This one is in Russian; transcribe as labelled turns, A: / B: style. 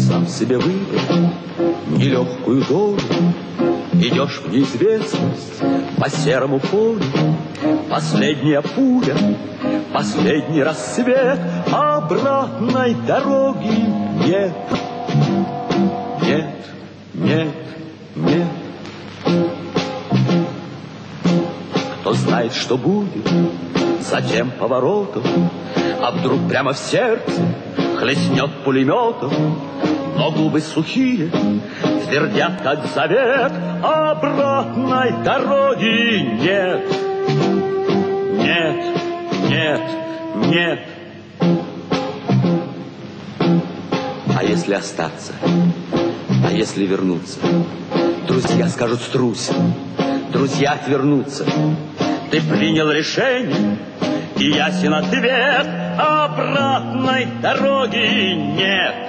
A: сам себе выбрал нелегкую долю. Идешь в неизвестность по серому полю. Последняя пуля, последний рассвет, обратной дороги нет. Нет, нет, нет. Кто знает, что будет за тем поворотом, а вдруг прямо в сердце хлестнет пулеметом. Но губы сухие твердят, как завет, обратной дороги нет. Нет, нет, нет. А если остаться? А если вернуться? Друзья скажут: струсил. Друзья отвернутся. Ты принял решение, и ясен ответ: обратной дороги нет.